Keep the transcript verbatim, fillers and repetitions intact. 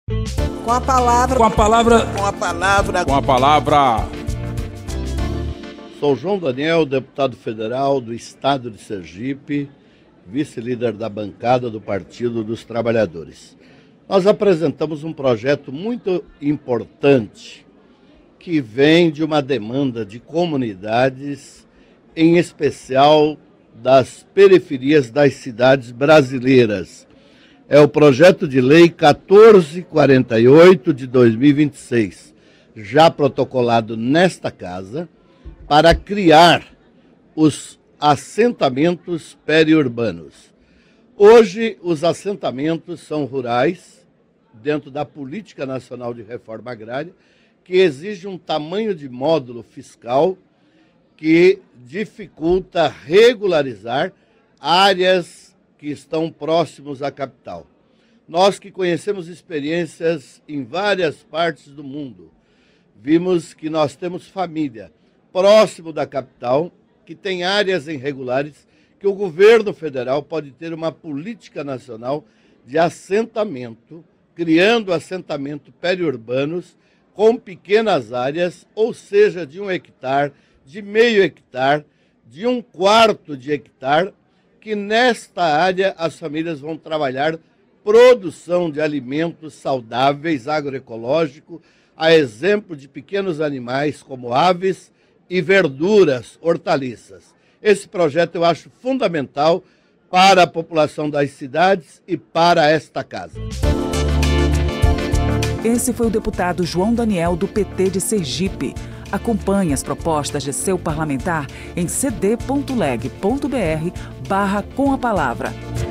Com a palavra... Com a palavra... Com a palavra... Com a palavra... Sou João Daniel, deputado federal do Estado de Sergipe, vice-líder da bancada do Partido dos Trabalhadores. Nós apresentamos um projeto muito importante que vem de uma demanda de comunidades, em especial das periferias das cidades brasileiras. É o projeto de lei quatorze quarenta e oito de dois mil e vinte e seis, já protocolado nesta casa, para criar os assentamentos periurbanos. Hoje, os assentamentos são rurais, dentro da Política Nacional de Reforma Agrária, que exige um tamanho de módulo fiscal que dificulta regularizar áreas que estão próximos à capital. Nós que conhecemos experiências em várias partes do mundo, vimos que nós temos família próximo da capital, que tem áreas irregulares, que o governo federal pode ter uma política nacional de assentamento, criando assentamentos periurbanos com pequenas áreas, ou seja, de um hectare, de meio hectare, de um quarto de hectare, que nesta área as famílias vão trabalhar produção de alimentos saudáveis, agroecológico, a exemplo de pequenos animais como aves e verduras, hortaliças. Esse projeto eu acho fundamental para a população das cidades e para esta casa. Esse foi o deputado João Daniel, do P T de Sergipe. Acompanhe as propostas de seu parlamentar em cd ponto leg ponto br barra com a palavra.